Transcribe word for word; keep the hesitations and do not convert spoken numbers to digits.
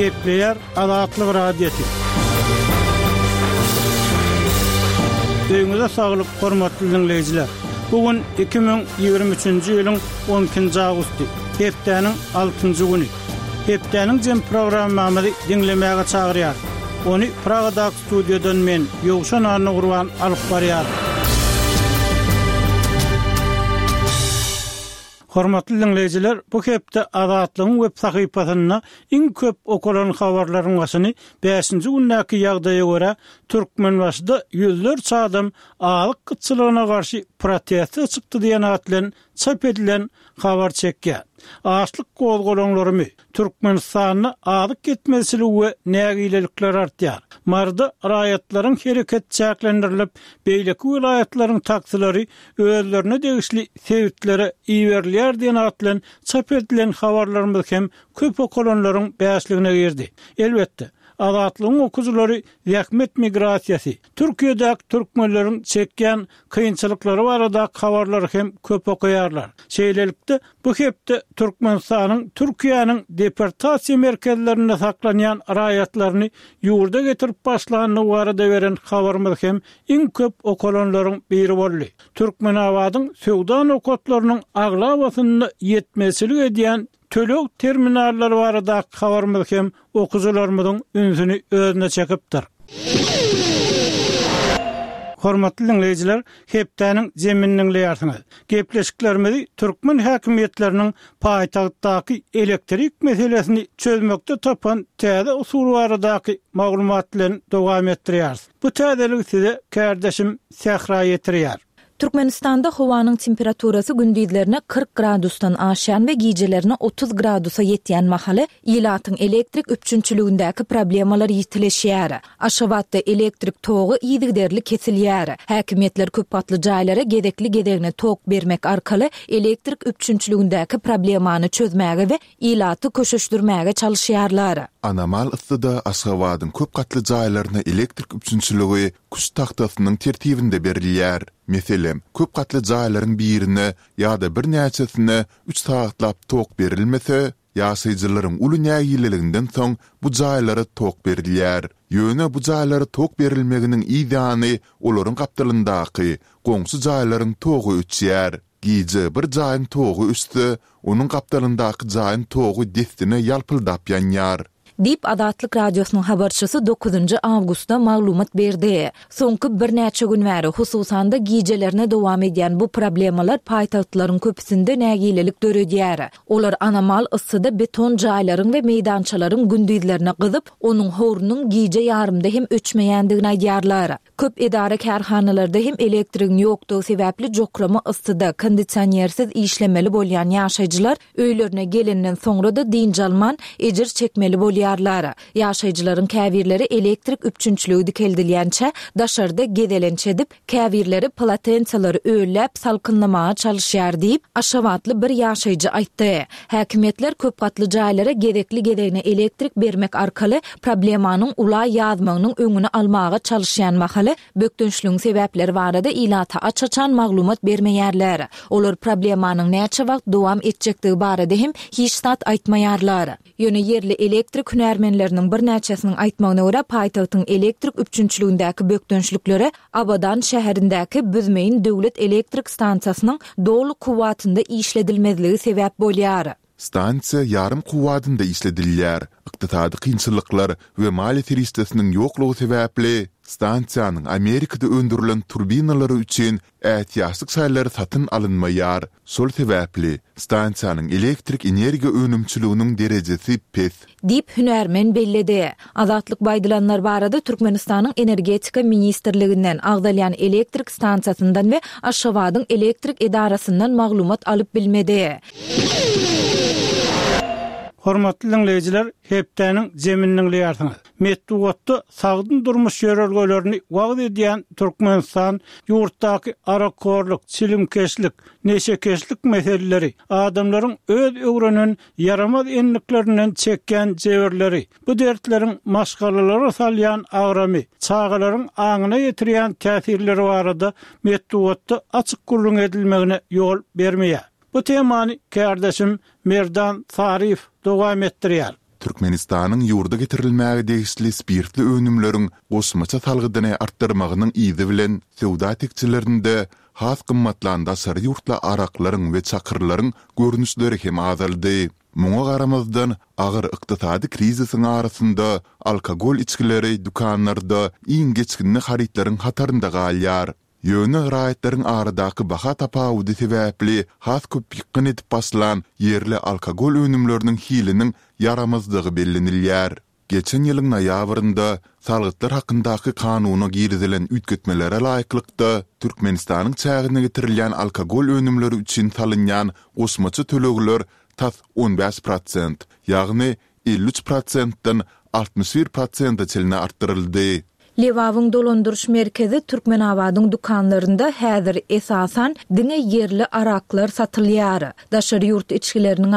Kepleyer Azatlyk Radiosu. Öňüňizde saglyk, hormatly dinleyijiler. Bugün iki bin ýygrimi üçünji ýylyň on ikinji awgusty, hepdeniň altynjy güni. Hepdeniň jem programmamy dinlemäge çagyrýar. Onu Praga'da stüdyodan men Ýogşan Arny Gurban alyp barýar. Hormatly dinleyijiler, bu hepde Azatlygyň web sahypasyna iň köp okulan habarlaryň başyny beşinji günnäki ýagdaýa görä Türkmenbaşyda ýüzlerçe adam alyk kıtçylygyna garşy protest çykdy diýen atlan çap edilen habar çekýär. Açlyk gozgolanlarmy Türkmenistanyň adyk ketmesini nägilelikler artýar. Marda raýatlaryň hereket çäklendirilip, beýleki vilayatlaryň taksylary özlerine degişli sebäplere iýerler diýen atlan çap edilen habarlarymyz hem köp okulanlaryň bäşligine girdi. Elbetde Azatlygyň okujulary ýakmet migrasiýasy, Türkiýedäki türkmenleriň çekýän kynçylyklary barada habarlar hem köp okuýarlar. Şeýlelikde bu hepde Türkmenistanyň Türkiýanyň deportasiýa merkezlerinde saklanýan raýatlaryny ýurda getirip başlanyny barada beren habarymyz hem iň köp okulanlaryň biri boldy. Türkmen awadyň söwdan okatlarynyň aglawasyny ýetmesini edýän tölög terminallar barada habarymyz hem okujularymyň ünsüni özüne çekipdir. Hormatly dinleyijiler, hepdeniň jeminiň ýartyny. Gepleşiklerimizi türkmen häkimetleriniň paýtagtdaky elektrik meselesini çözmekde tapan täze usul baradaky maglumat bilen dowam etdirýär. Bu täzelik size kardeşim Sehra ýetirýär. Türkmenistanda howanyň temperaturasy gündizlerine kırk gradusdan aşan we gijelerine otuz gradusa ýetýän mahaly ýylatyň elektrik üçünçülügindäki problemalar ýitileşýär. Aşgabatda elektrik togy ýygyderli kesilýär. Häkimetler köp patly jaýlara gedekli gedegine tok bermek arkaly elektrik üçünçülügindäki problemany çözmäge we ýylaty köşeşdirmäge çalışýarlar. Anamal ıssyda Aşgabatyň köp gatly jaýlaryna elektrik üçünçüligi kuş tahtasynyň tertibinde berilýär. Meselem, köp gatly jaýlaryň birine ýa-da bir näçesine üç saatlap tok berilmese, ýaşaýjylaryň uly nägileliginden soň bu jaýlara tok berilýär. Ýöne bu jaýlara tok berilmeginiň ýa-da olaryň gapdalyndaky goňsy jaýlaryň togy üçýär. Gije bir jaýyň togy üstü, onuň gapdalyndaky jaýyň togy destine ýalpyldap ýanýar. Dip Azatlyk Radiosynyň habarçysy dokuzunji awgustda maglumat berdi. Soňky bir näçe gün bäri hususan da gijelerine dowam edýän bu problemalar paýtagtlaryň köpüsinde nägilelik döredýär. Olar anamal ıssyda beton jaýlaryň we meýdançalaryň gündizlerine gyzyp, onuň horunyň gije ýarymda hem öçmeýändigini aýdýarlar. Köp edara kärhanalarda hem elektrigiň ýokdugy sebäpli joklama ıssyda kondisionersiz işlemeli bolýan ýaşaýjylar öýlerine gelenden soňra da diňjalman ejir çekmeli bolýar. Ýaşaýjylaryň käbirleri elektrik üçünçlügi dikeldilýänçe daşarda gedelençe edip käbirleri platensalary öýläp salkynlamaga çalışýar diýip Aşgabatly bir ýaşaýjy aýtdy. Häkimetler köp gatly jaýlara gedekli gedegine elektrik bermek arkaly problemanyň ula ýazmagynyň öňüni almaga çalışýan mahaly bökdünçlüğün sebäpleri barada ýylata açaçan maglumat bermeýärler. Olar problemanyň näçe wagt dowam etjekdigi barada hem hiç zat aýtmaýarlar. Ýöne yerli elektrik hünärmenleriniň bir näçesiniň aýtmagyna görä paýtagtyň elektrik üçünçlügindäki bökdünçlükleri Abadan şäherindäki Büzmeýin döwlet elektrik stansiýasynyň dolu kuwatynda işledilmezligi sebäp bolýar. Stansiýa ýarym kuwatynda işledilýär. Ykdysady kynçylyklar we maliýet ristesiniň ýoklugy sebäpli stansiýanyň Amerikada öndürilen turbinalary üçin ähtiýaçlyk saýlary satyn alynmaýar. Şol sebäpli stansiýanyň elektrik energiýa önümçiliginiň derejesi pes. Dip hünärmen belledi. Azatlyk baýdylanlar barada Türkmenistanyň energetika ministrliginden agdalýan elektrik stansiýasyndan we Aşgabatyň elektrik edarasyndan maglumat alyp bilmedi. Hormatly dinleyijiler, hepdeniň jeminiň ýartyny. Metdugatda sagdyn durmuş ýörelgelerini wagt edýän Türkmenistan ýurtdaky arakorluk, çilimkeşlik, neşekeşlik meseleleri, adamlaryň öz öwrenen yaramaz enliklerinden çekýän jeberleri, bu dertleriň maşgalalara salýan agramy, çağalaryň aňyna ýetirýän täsirleri barada metdugatda açyk gurrun edilmegine ýol bermeýär. Bu temany kardeşim Merdan Sarif dowam etdirýär. Türkmenistanyň ýurda getirilmäge degişli spirtli önümleriň gosmaça salgydyny artdyrmagynyň ýygy bilen sowda tekçilerinde has gymmatlanda sarı ýurtla araklaryň we çakyrlaryň görnüşleri hem azaldy. Muňa garamazdan agyr ykdysady krizisiň arasynda alkogol içkileri dukanlarda iň geçkinli haritlaryň hatarynda galýar. Ýöne raýatlaryň aradaky baha tapawudy sebäpli has köp ýykyn edip baslan yerli alkogol önümleriniň hiliniň yaramazdygy bellenilýär. Geçen ýylyň noýabrynda salgytlar hakyndaky kanuny girdilen ütgetmelere laýyklykda Türkmenistanyň çägine getirilýän alkogol önümleri üçin salynýan gosmaça tölegler tas on beş prosent, ýagny elli üç prosentdan altmış bir prosenta çeline arttyryldy. Lewawyň dolandyryş merkezi Türkmenabadyň dukanlarynda häzir esasan diňe yerli araklar satylýar. Daşary ýurt içkileriniň